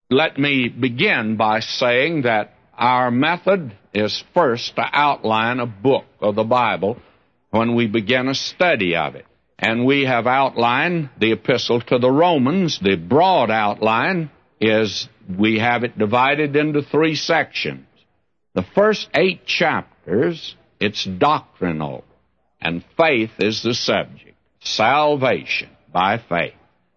let me begin by saying that our method is first to outline a book of the Bible when we begin a study of it. And we have outlined the Epistle to the Romans. The broad outline is we have it divided into 3 sections. The first 8 chapters, it's doctrinal, and faith is the subject. Salvation by faith.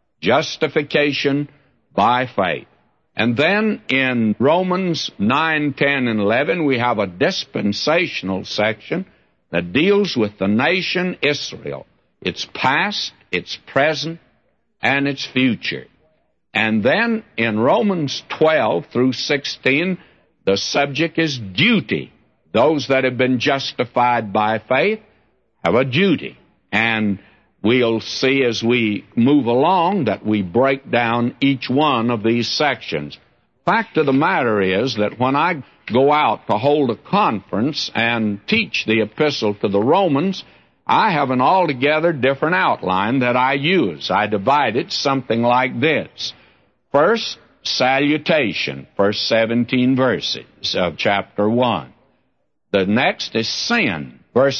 Justification by faith. And then in Romans 9, 10, and 11, we have a dispensational section that deals with the nation Israel. Its past, its present, and its future. And then in Romans 12 through 16, the subject is duty. Those that have been justified by faith have a duty. And we'll see as we move along that we break down each one of these sections. Fact of the matter is that when I go out to hold a conference and teach the Epistle to the Romans, I have an altogether different outline that I use. I divide it something like this. First, salutation, first 17 verses of chapter 1. The next is sin, verse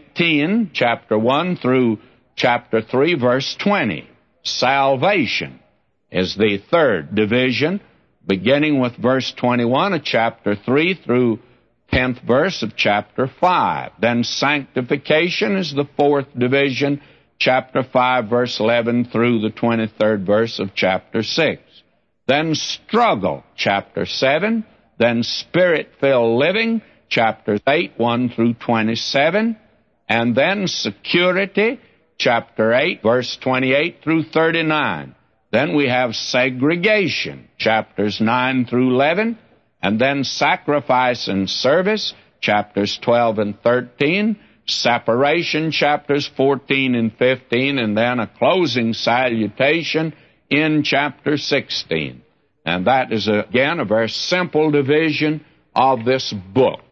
18, chapter 1 through chapter 3, verse 20. Salvation is the third division, beginning with verse 21 of chapter 3 through 10th verse of chapter 5. Then sanctification is the fourth division, chapter 5, verse 11 through the 23rd verse of chapter 6. Then struggle, chapter 7. Then spirit-filled living, chapters 8, 1 through 27. And then security, chapter 8, verse 28 through 39. Then we have segregation, chapters 9 through 11. And then sacrifice and service, chapters 12 and 13. Separation, chapters 14 and 15. And then a closing salutation in chapter 16. And that is, again, a very simple division of this book.